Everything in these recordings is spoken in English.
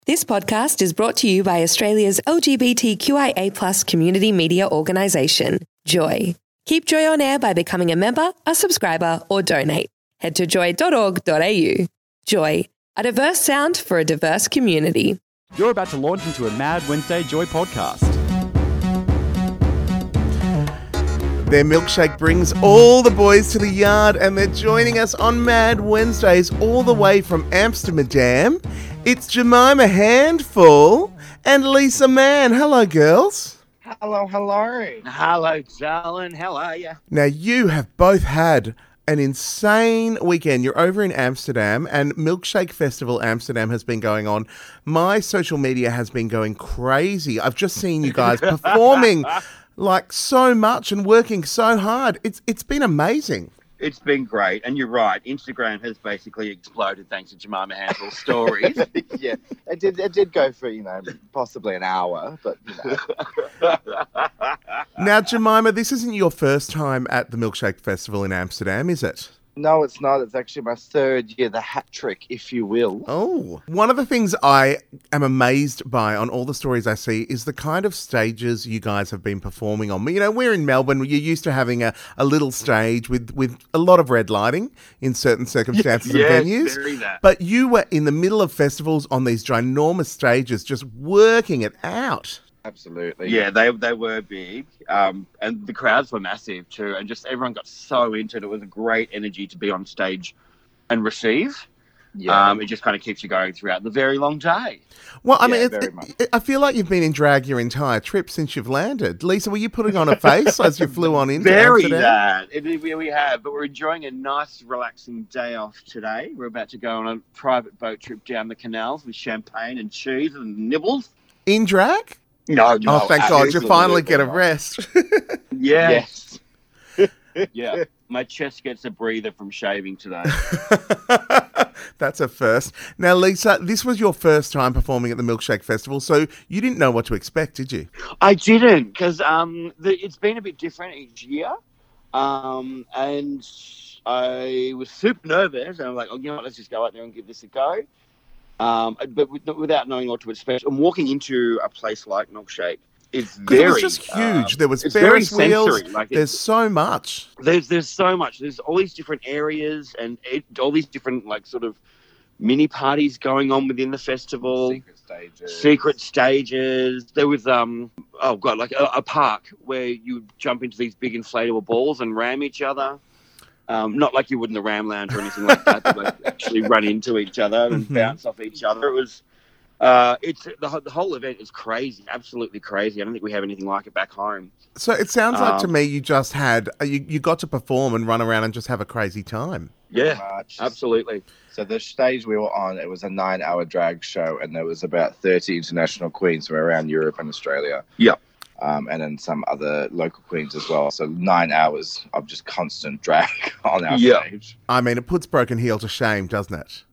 This podcast is brought to you by Australia's LGBTQIA+ community media organisation, Joy. Keep Joy on air by becoming a member, a subscriber, or donate. Head to joy.org.au. Joy, a diverse sound for a diverse community. You're about to launch into a Mad Wednesday Joy podcast. Their milkshake brings all the boys to the yard, and they're joining us on Mad Wednesdays all the way from Amsterdam. It's Jemima Handful and Lisa Mann. Hello, girls. Hello. Hello, darling. How are you? Now, you have both had an insane weekend. You're over in Amsterdam, and Milkshake Festival Amsterdam has been going on. My social media has been going crazy. I've just seen you guys performing like so much and working so hard. It's been amazing. It's been great, and you're right. Instagram has basically exploded thanks to Jemima Handful's stories. Yeah, it did go for, possibly an hour, but, Now, Jemima, this isn't your first time at the Milkshake Festival in Amsterdam, is it? No, it's not. It's actually my third year, the hat trick, if you will. Oh, one of the things I am amazed by on all the stories I see is the kind of stages you guys have been performing on. We're in Melbourne. You're used to having a little stage with a lot of red lighting in certain circumstances and venues. Very that. But you were in the middle of festivals on these ginormous stages, just working it out. Absolutely. Yeah, they were big, and the crowds were massive too, and just everyone got so into it. It was a great energy to be on stage and receive. Yeah. It just kind of keeps you going throughout the very long day. Well, I Yeah, mean, very much. I feel like you've been in drag your entire trip since you've landed. Lisa, were you putting on a face as you flew on into Very Amsterdam? that. We have, but we're enjoying a nice, relaxing day off today. We're about to go on a private boat trip down the canals with champagne and cheese and nibbles. In drag? No, Oh, thank God, you absolutely finally get a not. rest. Yes. Yeah. My chest gets a breather from shaving today. That's a first. Now, Lisa, this was your first time performing at the Milkshake Festival, so you didn't know what to expect, did you? I didn't, because it's been a bit different each year. And I was super nervous, and I'm like, let's just go out there and give this a go. But without knowing what to expect, and walking into a place like Milkshake is Because very... it was just huge. There was it's Ferris very wheels. sensory. There's so much. There's so much. There's all these different areas and all these different sort of mini parties going on within the festival. Secret stages. There was a park where you jump into these big inflatable balls and ram each other. Not like you would in the Ram Lounge or anything like that, but actually run into each other and bounce off each other. It was, the whole event is crazy, absolutely crazy. I don't think we have anything like it back home. So it sounds like to me you just had, you got to perform and run around and just have a crazy time. Yeah, Much. absolutely. So the stage we were on, it was a 9-hour drag show, and there was about 30 international queens from around Europe and Australia. Yeah. And then some other local queens as well. So 9 hours of just constant drag on our Yeah. stage. I mean, it puts Broken Heel to shame, doesn't it?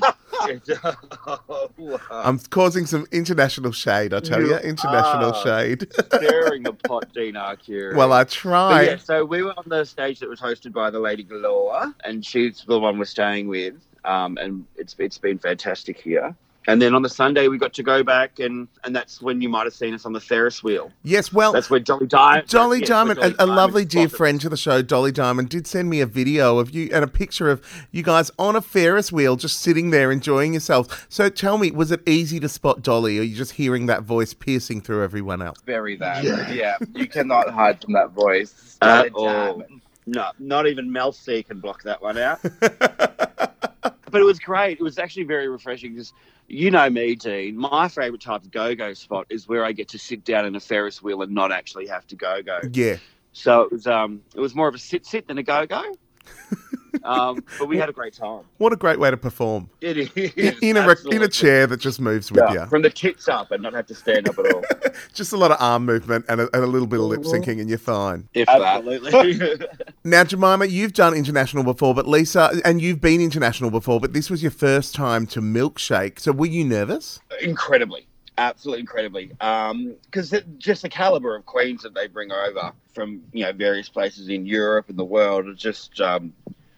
I'm causing some international shade, I tell you. You International are. shade. Stirring the pot, Dean Arcuri. Well, I But try. yeah, so we were on the stage that was hosted by the Lady Galore, and she's the one we're staying with, and it's been fantastic here. And then on the Sunday, we got to go back, and that's when you might have seen us on the Ferris wheel. Yes, well, That's where Dolly Diamond... Dolly Diamond, a lovely dear spotted. friend to the show, Dolly Diamond, did send me a video of you and a picture of you guys on a Ferris wheel just sitting there enjoying yourselves. So tell me, was it easy to spot Dolly, or are you just hearing that voice piercing through everyone else? Very that. Yeah. You cannot hide from that voice. At all. No, not even Mel C can block that one out. But it was great. It was actually very refreshing because, you know me, Dean, my favourite type of go-go spot is where I get to sit down in a Ferris wheel and not actually have to go-go. Yeah. So it was more of a sit than a go-go. But we had a great time. What a great way to perform. It is. In a chair that just moves with you. From the tits up and not have to stand up at all. Just a lot of arm movement and a little bit of lip syncing and you're fine. If Absolutely. Now, Jemima, you've done international before, but Lisa, and you've been international before, but this was your first time to Milkshake. So were you nervous? Incredibly. Absolutely incredibly. Because just the caliber of queens that they bring over from, various places in Europe and the world, it's just...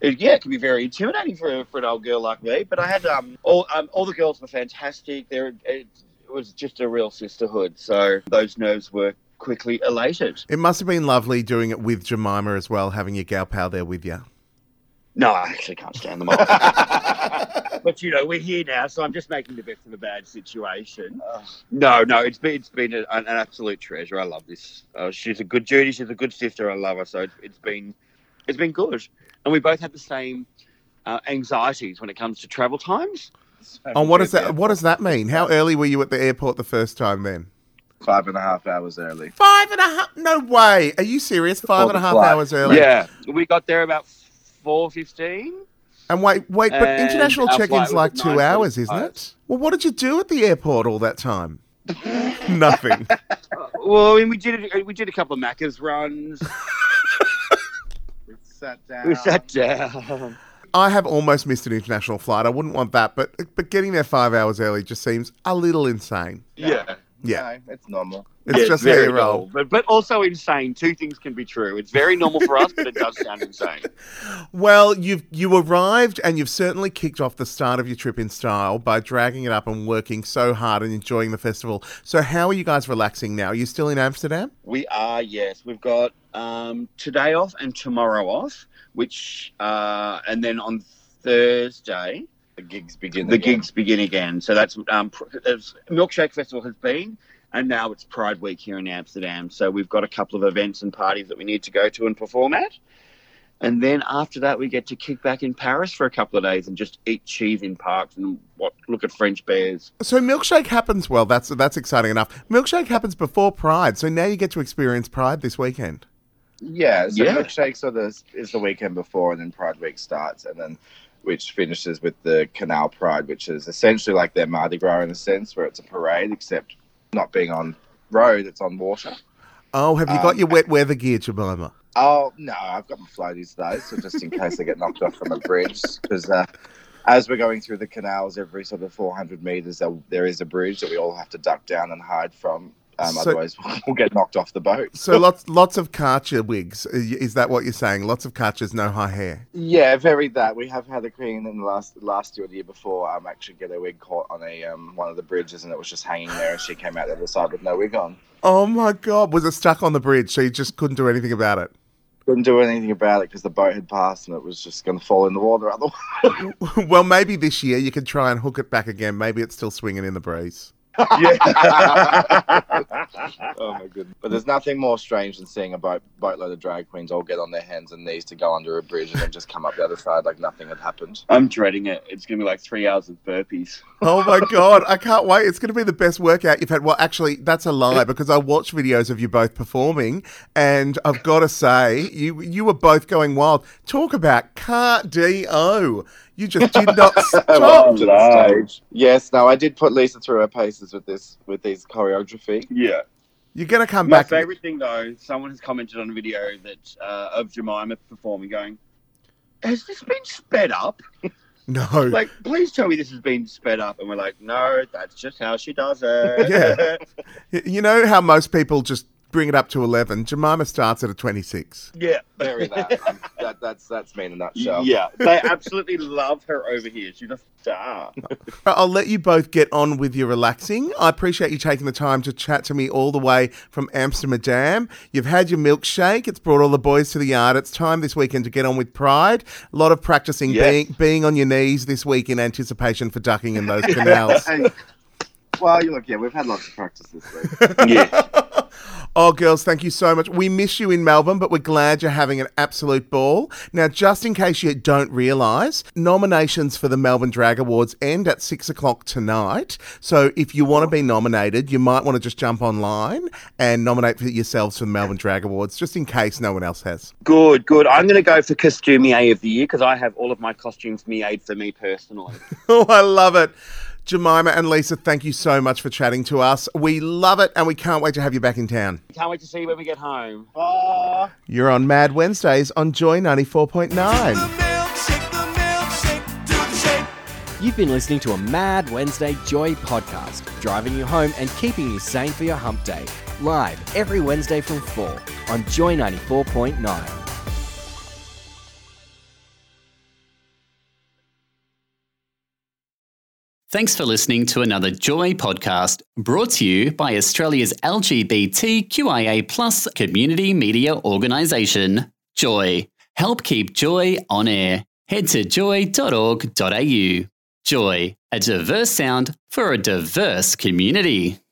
it can be very intimidating for an old girl like me. But I had all the girls were fantastic. It was just a real sisterhood. So those nerves were quickly elated. It must have been lovely doing it with Jemima as well, having your gal pal there with you. No, I actually can't stand them all. But, we're here now, so I'm just making the best of a bad situation. No, it's been an absolute treasure. I love this. She's a good Judy. She's a good sister. I love her. So it's been good. And we both have the same anxieties when it comes to travel times. What does that mean? How early were you at the airport the first time then? 5.5 hours early. 5.5? No way. Are you serious? 5.5 hours early? Yeah. We got there about 4:15. And wait, but international check-in's like 2 hours, isn't 9:45. it? Well, what did you do at the airport all that time? Nothing. Well, we did a couple of Macca's runs. We sat down. I have almost missed an international flight. I wouldn't want that, but getting there 5 hours early just seems a little insane. Yeah. Yeah. No, it's normal. It's just how very you roll. normal, but also insane. Two things can be true. It's very normal for us, but it does sound insane. Well, you arrived and you've certainly kicked off the start of your trip in style by dragging it up and working so hard and enjoying the festival. So how are you guys relaxing now? Are you still in Amsterdam? We are, yes. We've got today off and tomorrow off, and then on Thursday The gigs begin again. So that's as Milkshake Festival has been, and now it's Pride Week here in Amsterdam. So we've got a couple of events and parties that we need to go to and perform at. And then after that, we get to kick back in Paris for a couple of days and just eat cheese in parks and look at French bears. So Milkshake happens, well, that's exciting enough. Milkshake happens before Pride, so now you get to experience Pride this weekend. Yeah, so Milkshake is the weekend before, and then Pride Week starts, and then which finishes with the Canal Pride, which is essentially like their Mardi Gras in a sense, where it's a parade, except not being on road, it's on water. Oh, have you got your wet weather gear, Jemima? Oh, no, I've got my floaties though, so just in case I get knocked off from a bridge, because as we're going through the canals, every sort of 400 metres, there is a bridge that we all have to duck down and hide from. Otherwise, we'll get knocked off the boat. So lots of Karcher wigs. Is that what you're saying? Lots of Karchers, no high hair. Yeah, very that. We have had a queen in the last year or the year before actually get her wig caught on a one of the bridges, and it was just hanging there, and she came out the other side with no wig on. Oh my God! Was it stuck on the bridge? So you just couldn't do anything about it? Couldn't do anything about it because the boat had passed, and it was just going to fall in the water otherwise. Well, maybe this year you can try and hook it back again. Maybe it's still swinging in the breeze. Yeah. Oh my goodness! But there's nothing more strange than seeing a boatload of drag queens all get on their hands and knees to go under a bridge and then just come up the other side like nothing had happened. I'm dreading it. It's going to be like 3 hours of burpees. Oh my God, I can't wait. It's going to be the best workout you've had. Well, actually, that's a lie because I watched videos of you both performing and I've got to say, you were both going wild. Talk about cardio. You just did not stop. To the stage. Yes, no, I did put Lisa through her paces with these choreography. Yeah. You're going to come My back. My favourite thing, though, someone has commented on a video that of Jemima performing going, has this been sped up? No. Like, please tell me this has been sped up. And we're like, no, that's just how she does it. Yeah. You know how most people just bring it up to 11? Jemima starts at a 26. Yeah. Very that. That's me in a nutshell. Yeah. They absolutely love her over here. She's a star. I'll let you both get on with your relaxing. I appreciate you taking the time to chat to me all the way from Amsterdam. You've had your milkshake. It's brought all the boys to the yard. It's time this weekend to get on with Pride. A lot of practicing being on your knees this week in anticipation for ducking in those canals. Well, we've had lots of practice this week. Yeah. Oh, girls, thank you so much. We miss you in Melbourne, but we're glad you're having an absolute ball. Now, just in case you don't realise, nominations for the Melbourne Drag Awards end at 6 o'clock tonight. So if you want to be nominated, you might want to just jump online and nominate for yourselves for the Melbourne Drag Awards, just in case no one else has. Good. I'm going to go for Costumier of the Year because I have all of my costumes made for me personally. Oh, I love it. Jemima and Lisa, thank you so much for chatting to us. We love it and we can't wait to have you back in town. Can't wait to see you when we get home. You're on Mad Wednesdays on Joy 94.9. You've been listening to a Mad Wednesday Joy podcast, driving you home and keeping you sane for your hump day. Live every Wednesday from 4 on Joy 94.9. Thanks for listening to another Joy podcast brought to you by Australia's LGBTQIA+ community media organisation, Joy. Help keep Joy on air. Head to joy.org.au. Joy, a diverse sound for a diverse community.